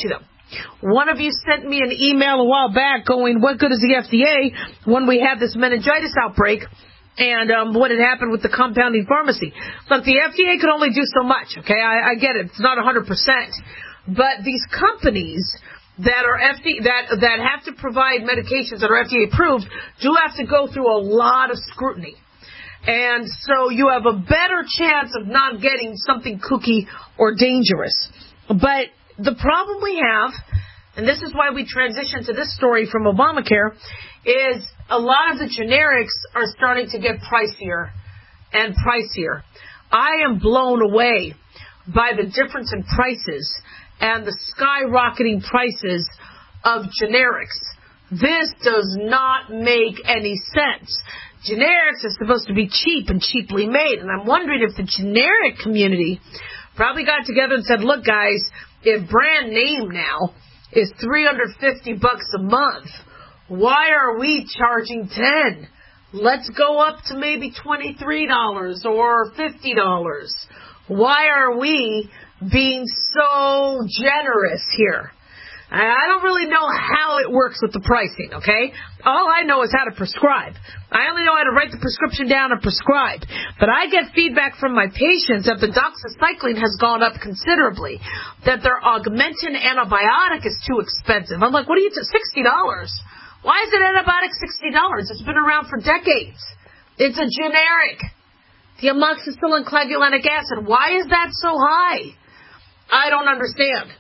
One of you sent me an email a while back going, what good is the F D A when we had this meningitis outbreak and um, what had happened with the compounding pharmacy? Look, the F D A could only do so much, okay? I, I get it. It's not one hundred percent. But these companies that are F D A, that, that have to provide medications that are F D A approved do have to go through a lot of scrutiny. And so you have a better chance of not getting something kooky or dangerous. But the problem we have, and this is why we transitioned to this story from Obamacare, is a lot of the generics are starting to get pricier and pricier. I am blown away by the difference in prices and the skyrocketing prices of generics. This does not make any sense. Generics are supposed to be cheap and cheaply made, and I'm wondering if the generic community probably got together and said, look, guys, if brand name now is three hundred fifty bucks a month, why are we charging ten? Let's go up to maybe twenty-three dollars or fifty dollars. Why are we being so generous here? I don't really know how it works with the pricing, okay? All I know is how to prescribe. I only know how to write the prescription down and prescribe. But I get feedback from my patients that the doxycycline has gone up considerably, that their Augmentin antibiotic is too expensive. I'm like, what are you, t- sixty dollars? Why is an antibiotic sixty dollars? It's been around for decades. It's a generic. The amoxicillin clavulanic acid. Why is that so high? I don't understand.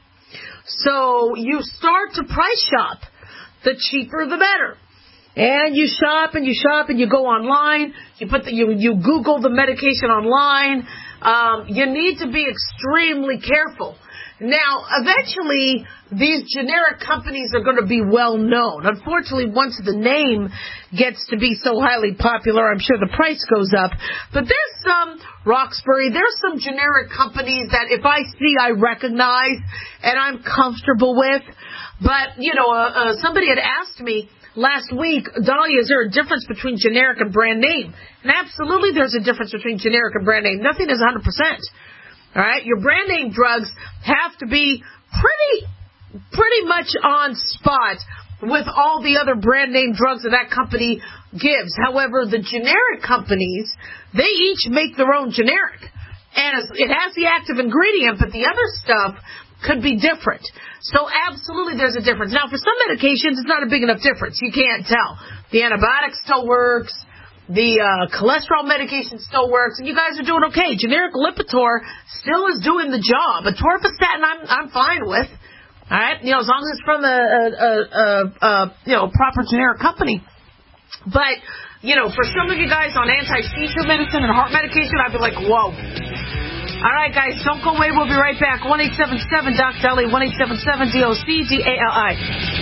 So you start to price shop. The cheaper, the better. And you shop and you shop and you go online. You put the, you, you Google the medication online. Um, you need to be extremely careful. Now, eventually, these generic companies are going to be well known. Unfortunately, once the name gets to be so highly popular, I'm sure the price goes up. But there's some, Roxbury, there's some generic companies that if I see, I recognize and I'm comfortable with. But, you know, uh, uh, somebody had asked me last week, Dahlia, is there a difference between generic and brand name? And absolutely there's a difference between generic and brand name. Nothing is one hundred percent. All right, your brand name drugs have to be pretty, pretty much on spot with all the other brand name drugs that that company gives. However, the generic companies, they each make their own generic, and it has the active ingredient, but the other stuff could be different. So absolutely, there's a difference. Now, for some medications, it's not a big enough difference. You can't tell. The antibiotic still works. The uh, cholesterol medication still works, and you guys are doing okay. Generic Lipitor still is doing the job. Atorvastatin, I'm I'm fine with. All right, you know, as long as it's from a, a, a, a, a you know proper generic company. But you know, for some of you guys on anti-seizure medicine and heart medication, I'd be like, whoa. All right, guys, don't go away. We'll be right back. one eight seven seven Doc Dali, one eight seven seven D O C D A L I.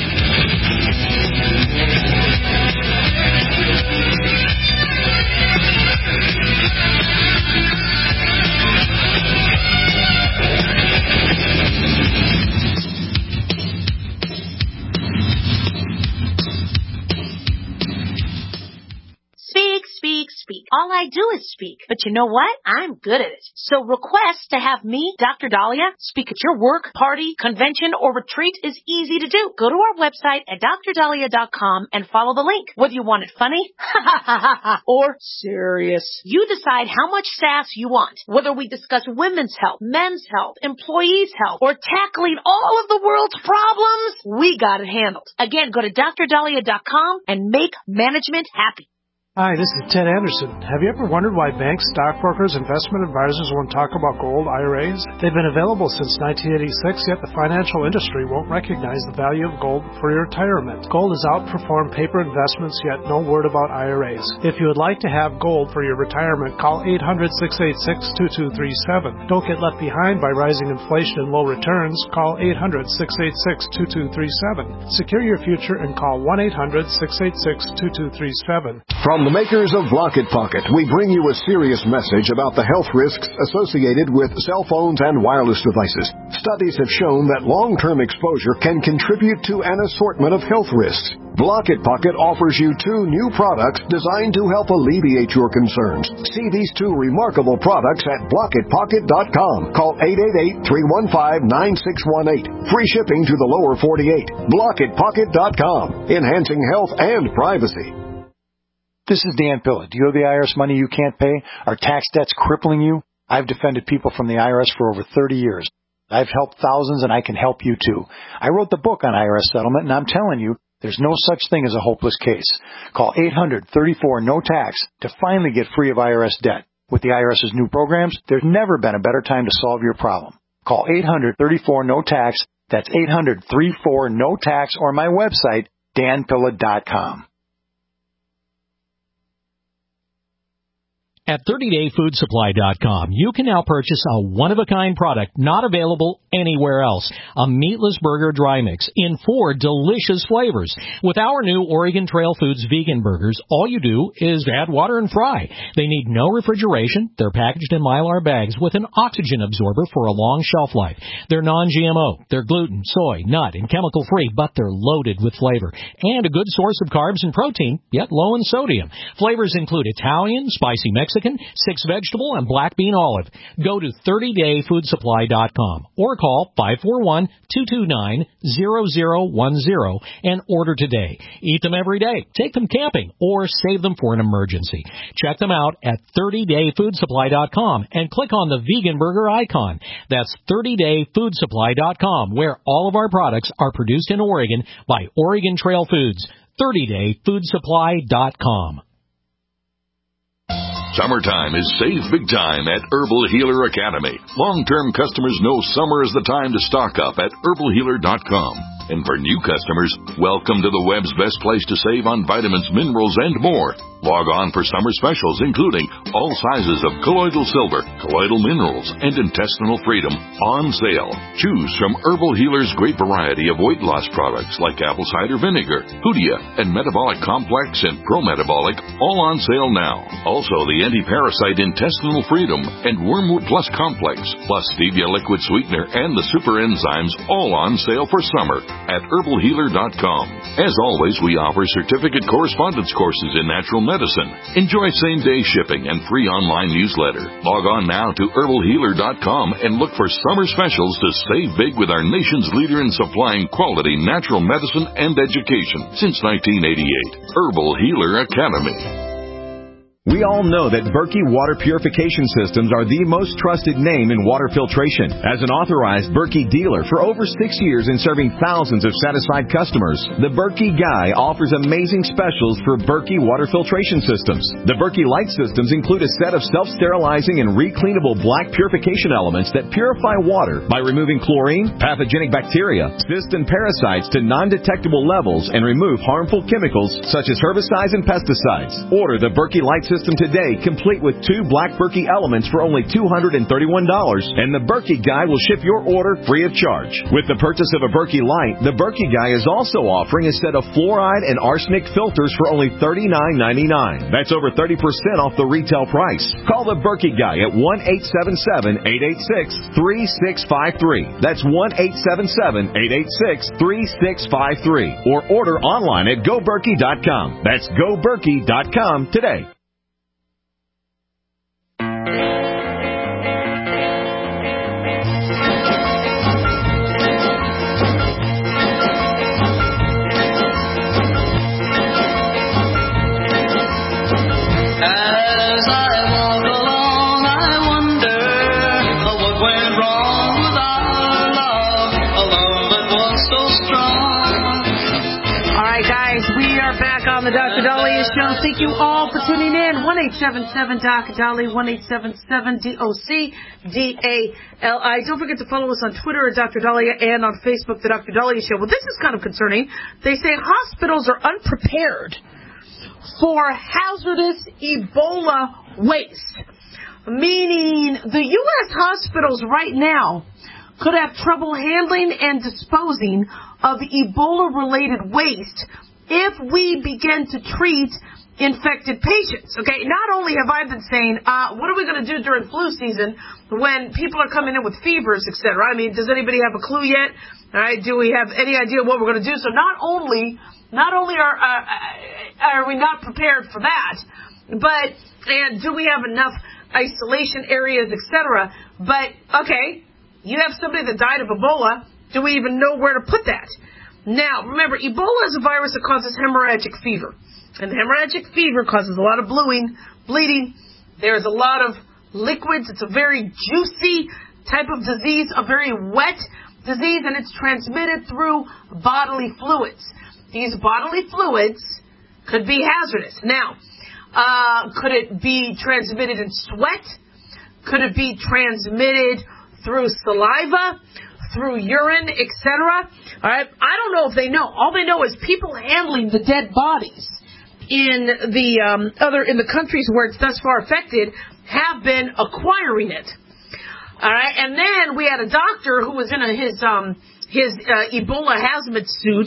Speak, speak, speak. All I do is speak. But you know what? I'm good at it. So request to have me, Doctor Dahlia, speak at your work, party, convention, or retreat is easy to do. Go to our website at dr dahlia dot com and follow the link. Whether you want it funny, or serious, you decide how much sass you want. Whether we discuss women's health, men's health, employees' health, or tackling all of the world's problems, we got it handled. Again, go to dr dahlia dot com and make management happy. Hi, this is Ted Anderson. Have you ever wondered why banks, stockbrokers, investment advisors won't talk about gold I R As? They've been available since nineteen eighty-six, yet the financial industry won't recognize the value of gold for your retirement. Gold has outperformed paper investments, yet no word about I R As. If you would like to have gold for your retirement, call eight hundred, six eight six, two two three seven. Don't get left behind by rising inflation and low returns. Call eight hundred, six eight six, two two three seven. Secure your future and call one eight hundred, six eight six, two two three seven. From the the makers of Block It Pocket, we bring you a serious message about the health risks associated with cell phones and wireless devices. Studies have shown that long-term exposure can contribute to an assortment of health risks. Block It Pocket offers you two new products designed to help alleviate your concerns. See these two remarkable products at block it pocket dot com. Call eight eight eight, three one five, nine six one eight. Free shipping to the lower forty-eight. block it pocket dot com. Enhancing health and privacy. This is Dan Pilla. Do you owe the I R S money you can't pay? Are tax debts crippling you? I've defended people from the I R S for over thirty years. I've helped thousands, and I can help you too. I wrote the book on I R S settlement, and I'm telling you, there's no such thing as a hopeless case. Call eight hundred, thirty-four, no tax to finally get free of I R S debt. With the IRS's new programs, there's never been a better time to solve your problem. Call eight hundred, thirty-four, no tax. That's eight hundred, thirty-four, no tax, or my website, dan pilla dot com. At thirty day food supply dot com, you can now purchase a one-of-a-kind product not available anywhere else. A meatless burger dry mix in four delicious flavors. With our new Oregon Trail Foods vegan burgers, all you do is add water and fry. They need no refrigeration. They're packaged in Mylar bags with an oxygen absorber for a long shelf life. They're non G M O. They're gluten, soy, nut, and chemical-free, but they're loaded with flavor. And a good source of carbs and protein, yet low in sodium. Flavors include Italian, spicy Mexican, six vegetable, and black bean olive. Go to thirty day food supply dot com or call five four one, two two nine, zero zero one zero and order today. Eat them every day, take them camping, or save them for an emergency. Check them out at thirty day food supply dot com and click on the vegan burger icon. That's thirty day food supply dot com, where all of our products are produced in Oregon by Oregon Trail Foods. thirty day food supply dot com. Summertime is save big time at Herbal Healer Academy. Long-term customers know summer is the time to stock up at herbal healer dot com. And for new customers, welcome to the web's best place to save on vitamins, minerals, and more. Log on for summer specials, including all sizes of colloidal silver, colloidal minerals, and intestinal freedom on sale. Choose from Herbal Healer's great variety of weight loss products like apple cider vinegar, Hoodia, and Metabolic Complex and Pro-Metabolic, all on sale now. Also, the anti-parasite intestinal freedom and Wormwood Plus Complex, plus stevia liquid sweetener and the super enzymes, all on sale for summer at herbal healer dot com. As always, we offer certificate correspondence courses in natural medicine. Enjoy same-day shipping and free online newsletter. Log on now to herbal healer dot com and look for summer specials to save big with our nation's leader in supplying quality natural medicine and education since nineteen eighty-eight. Herbal Healer Academy. We all know that Berkey Water Purification Systems are the most trusted name in water filtration. As an authorized Berkey dealer for over six years and serving thousands of satisfied customers, the Berkey Guy offers amazing specials for Berkey Water Filtration Systems. The Berkey Light Systems include a set of self-sterilizing and recleanable black purification elements that purify water by removing chlorine, pathogenic bacteria, cysts, and parasites to non-detectable levels and remove harmful chemicals such as herbicides and pesticides. Order the Berkey Light System today, complete with two black Berkey elements for only two hundred thirty-one dollars, and the Berkey Guy will ship your order free of charge. With the purchase of a Berkey Light, the Berkey Guy is also offering a set of fluoride and arsenic filters for only thirty-nine ninety-nine. That's over thirty percent off the retail price. Call the Berkey Guy at one eight seven seven, eight eight six, three six five three. That's one eight seven seven, eight eight six, three six five three. Or order online at go berkey dot com. That's go berkey dot com today. On the Doctor Dahlia Show. Thank you all for tuning in. one eight seven seven D O C Dahlia, one eight seven seven D O C D A L I. Don't forget to follow us on Twitter at Doctor Dahlia and on Facebook, The Doctor Dahlia Show. Well, this is kind of concerning. They say hospitals are unprepared for hazardous Ebola waste, meaning the U S hospitals right now could have trouble handling and disposing of Ebola-related waste if we begin to treat infected patients. Okay, not only have I been saying, uh, what are we going to do during flu season when people are coming in with fevers, et cetera? I mean, does anybody have a clue yet? All right, do we have any idea what we're going to do? So not only, not only are uh, are we not prepared for that, but and do we have enough isolation areas, et cetera? But okay, you have somebody that died of Ebola. Do we even know where to put that? Now, remember, Ebola is a virus that causes hemorrhagic fever. And hemorrhagic fever causes a lot of bluing, bleeding. There's a lot of liquids. It's a very juicy type of disease, a very wet disease, and it's transmitted through bodily fluids. These bodily fluids could be hazardous. Now, uh, could it be transmitted in sweat? Could it be transmitted through saliva, through urine, et cetera? All right, I don't know if they know. All they know is people handling the dead bodies in the um, other in the countries where it's thus far affected have been acquiring it. All right, and then we had a doctor who was in a, his um, his uh, Ebola hazmat suit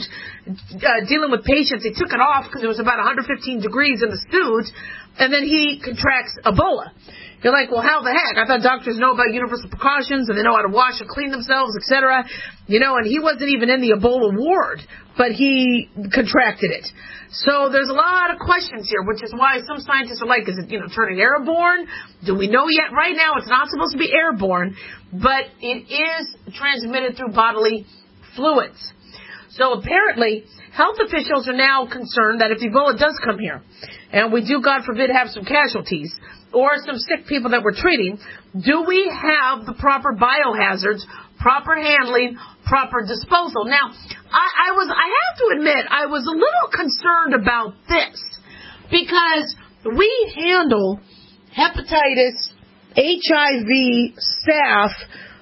uh, dealing with patients. He took it off because it was about one hundred fifteen degrees in the suit, and then he contracts Ebola. You're like, well, how the heck? I thought doctors know about universal precautions and they know how to wash and clean themselves, et cetera. You know, and he wasn't even in the Ebola ward, but he contracted it. So there's a lot of questions here, which is why some scientists are like, is it, you know, turning airborne? Do we know yet? Right now, it's not supposed to be airborne, but it is transmitted through bodily fluids. So apparently, health officials are now concerned that if Ebola does come here, and we do, God forbid, have some casualties, or some sick people that we're treating, do we have the proper biohazards, proper handling, proper disposal? Now, I, I was, I have to admit, I was a little concerned about this, because we handle hepatitis, H I V, staph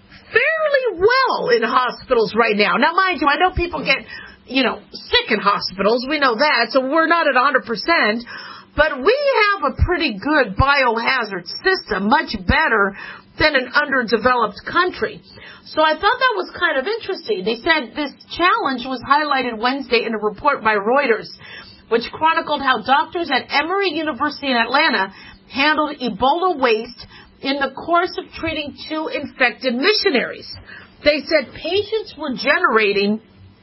fairly well in hospitals right now. Now, mind you, I know people get, you know, sick in hospitals. We know that, so we're not at one hundred percent. But we have a pretty good biohazard system, much better than an underdeveloped country. So I thought that was kind of interesting. They said this challenge was highlighted Wednesday in a report by Reuters, which chronicled how doctors at Emory University in Atlanta handled Ebola waste in the course of treating two infected missionaries. They said patients were generating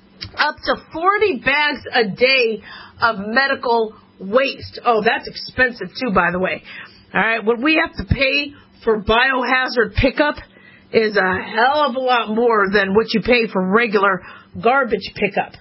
up to forty bags a day of medical waste. Oh, that's expensive too, by the way. All right, what we have to pay for biohazard pickup is a hell of a lot more than what you pay for regular garbage pickup.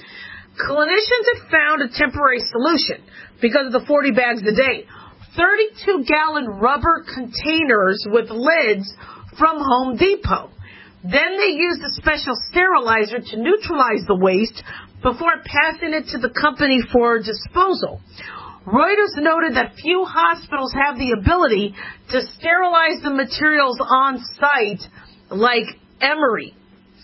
Clinicians have found a temporary solution because of the forty bags a day. thirty-two gallon rubber containers with lids from Home Depot. Then they used a special sterilizer to neutralize the waste before passing it to the company for disposal. Reuters noted that few hospitals have the ability to sterilize the materials on site like Emory.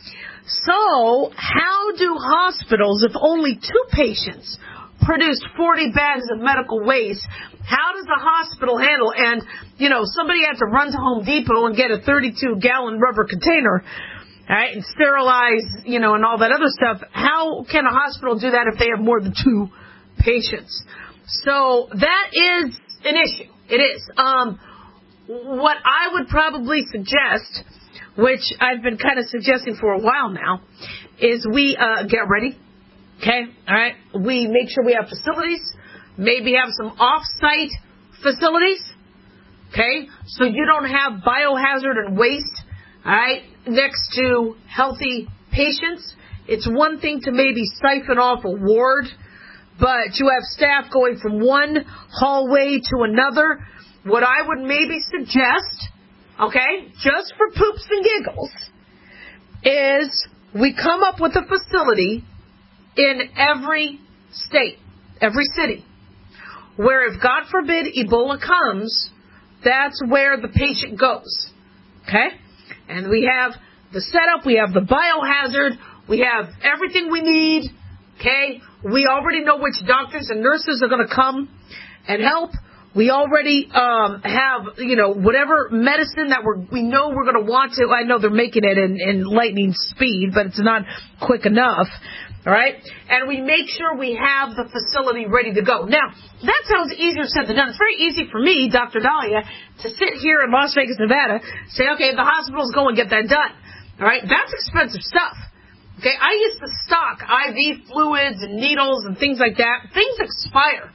So, how do hospitals, if only two patients produced forty bags of medical waste, how does the hospital handle? And, you know, somebody had to run to Home Depot and get a thirty-two gallon rubber container, all right, and sterilize, you know, and all that other stuff. How can a hospital do that if they have more than two patients? So that is an issue. It is. Um, what I would probably suggest, which I've been kind of suggesting for a while now, is we uh, get ready. Okay, all right. We make sure we have facilities. Maybe have some off-site facilities. Okay, so you don't have biohazard and waste, all right, next to healthy patients. It's one thing to maybe siphon off a ward, but you have staff going from one hallway to another. What I would maybe suggest, okay, just for poops and giggles, is we come up with a facility in every state, every city, where if, God forbid, Ebola comes, that's where the patient goes, okay? And we have the setup, we have the biohazard, we have everything we need, okay? We already know which doctors and nurses are going to come and help. We already um, have, you know, whatever medicine that we're, we know we're going to want to. I know they're making it in, in lightning speed, but it's not quick enough. All right? And we make sure we have the facility ready to go. Now, that sounds easier said than done. It's very easy for me, Doctor Dahlia, to sit here in Las Vegas, Nevada, say, okay, the hospitals go and get that done. All right? That's expensive stuff. Okay? I used to stock I V fluids and needles and things like that. Things expire.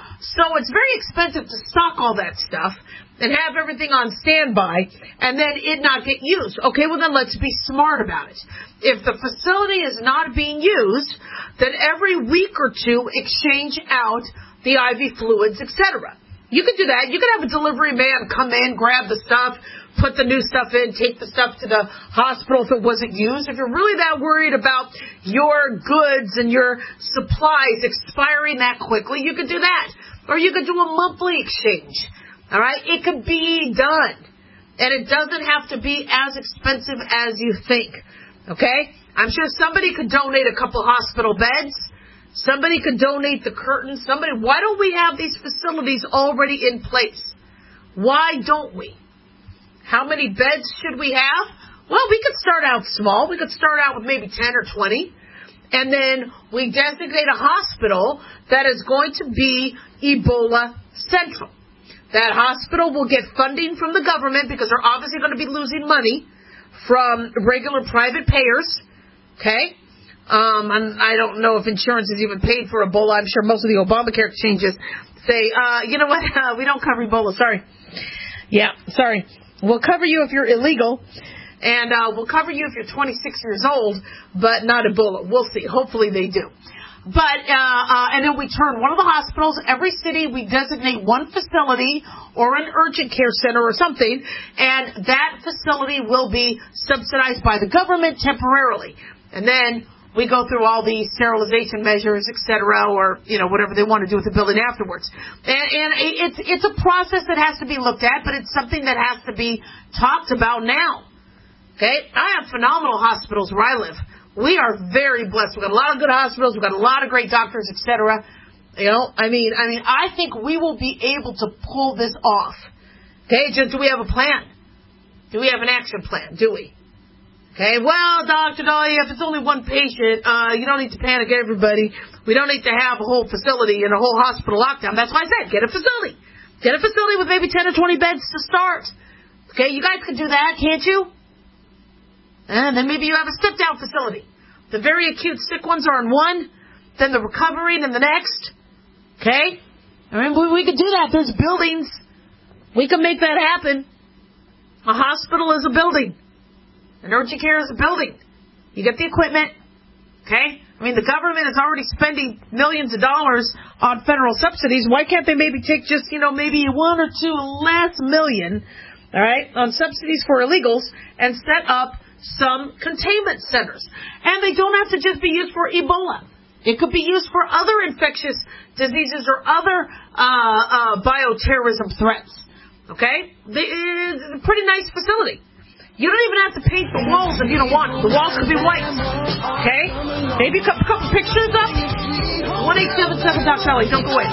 So it's very expensive to stock all that stuff and have everything on standby and then it not get used. Okay, well then let's be smart about it. If the facility is not being used, then every week or two exchange out the I V fluids, et cetera. You could do that. You could have a delivery man come in, grab the stuff, put the new stuff in, take the stuff to the hospital if it wasn't used. If you're really that worried about your goods and your supplies expiring that quickly, you could do that. Or you could do a monthly exchange. All right? It could be done. And it doesn't have to be as expensive as you think. Okay? I'm sure somebody could donate a couple hospital beds. Somebody could donate the curtains. Somebody, why don't we have these facilities already in place? Why don't we? How many beds should we have? Well, we could start out small. We could start out with maybe ten or twenty. And then we designate a hospital that is going to be Ebola Central. That hospital will get funding from the government because they're obviously going to be losing money from regular private payers. Okay? Um, and I don't know if insurance is even paid for Ebola. I'm sure most of the Obamacare exchanges say, uh, you know what, uh, we don't cover Ebola. Sorry. Yeah, sorry. We'll cover you if you're illegal. And uh, we'll cover you if you're twenty-six years old, but not Ebola. We'll see. Hopefully they do. But, uh, uh, and then we turn one of the hospitals, every city, we designate one facility or an urgent care center or something, and that facility will be subsidized by the government temporarily. And then we go through all the sterilization measures, et cetera, or, you know, whatever they want to do with the building afterwards. And, and it's, it's a process that has to be looked at, but it's something that has to be talked about now. Okay, I have phenomenal hospitals where I live. We are very blessed. We've got a lot of good hospitals. We've got a lot of great doctors, et cetera. You know, I mean, I mean, I think we will be able to pull this off. Okay, just do we have a plan? Do we have an action plan? Do we? Okay, well, Doctor Dahlia, if it's only one patient, uh, you don't need to panic everybody. We don't need to have a whole facility and a whole hospital lockdown. That's why I said, get a facility. Get a facility with maybe ten or twenty beds to start. Okay, you guys could do that, can't you? And then maybe you have a step-down facility. The very acute sick ones are in one, then the recovering in the next. Okay? I mean, we, we could do that. There's buildings. We can make that happen. A hospital is a building. An urgent care is a building. You get the equipment. Okay? I mean, the government is already spending millions of dollars on federal subsidies. Why can't they maybe take just, you know, maybe one or two less million, all right, on subsidies for illegals and set up some containment centers? And they don't have to just be used for Ebola. It could be used for other infectious diseases or other uh, uh, bioterrorism threats. Okay? It's a pretty nice facility. You don't even have to paint the walls if you don't want. The walls could be white. Okay? Maybe a couple, couple pictures up. one eight seven seven Doc Dahlia. Don't go away.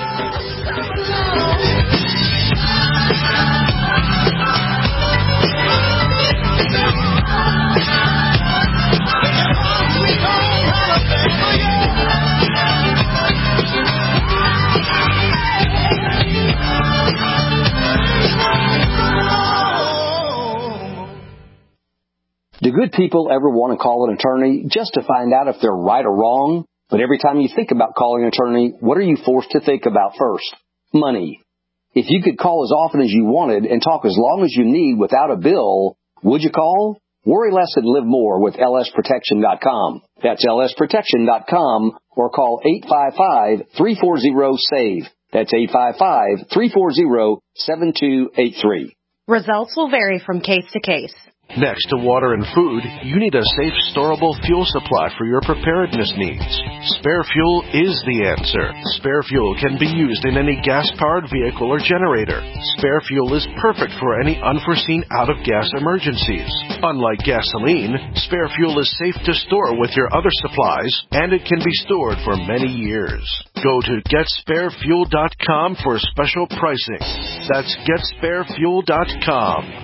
Do good people ever want to call an attorney just to find out if they're right or wrong? But every time you think about calling an attorney, what are you forced to think about first? Money. If you could call as often as you wanted and talk as long as you need without a bill, would you call? Worry less and live more with L S protection dot com. That's L S protection dot com or call eight five five, three four zero, S A V E. That's eight five five, three four zero, seven two eight three. Results will vary from case to case. Next to water and food, you need a safe, storable fuel supply for your preparedness needs. Spare Fuel is the answer. Spare Fuel can be used in any gas-powered vehicle or generator. Spare Fuel is perfect for any unforeseen out-of-gas emergencies. Unlike gasoline, Spare Fuel is safe to store with your other supplies, and it can be stored for many years. Go to get spare fuel dot com for special pricing. That's get spare fuel dot com.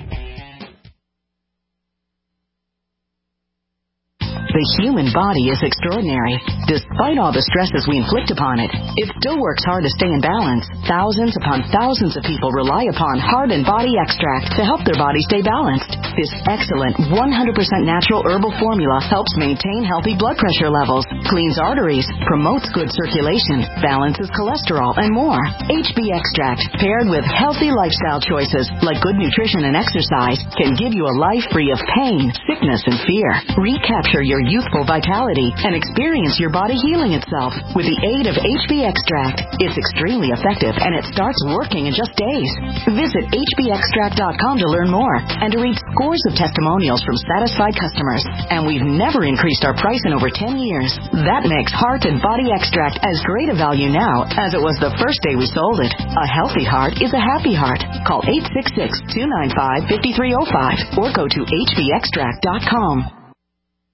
The human body is extraordinary. Despite all the stresses we inflict upon it, it still works hard to stay in balance. Thousands upon thousands of people rely upon Heart and Body Extract to help their body stay balanced. This excellent one hundred percent natural herbal formula helps maintain healthy blood pressure levels, cleans arteries, promotes good circulation, balances cholesterol, and more. H B Extract, paired with healthy lifestyle choices like good nutrition and exercise, can give you a life free of pain, sickness, and fear. Recapture your youthful vitality and experience your body healing itself with the aid of H B Extract. It's extremely effective and it starts working in just days. Visit H B extract dot com to learn more and to read scores of testimonials from satisfied customers. And we've never increased our price in over ten years. That makes Heart and Body Extract as great a value now as it was the first day we sold it. A healthy heart is a happy heart. Call eight six six, two nine five, five three zero five or go to H B extract dot com.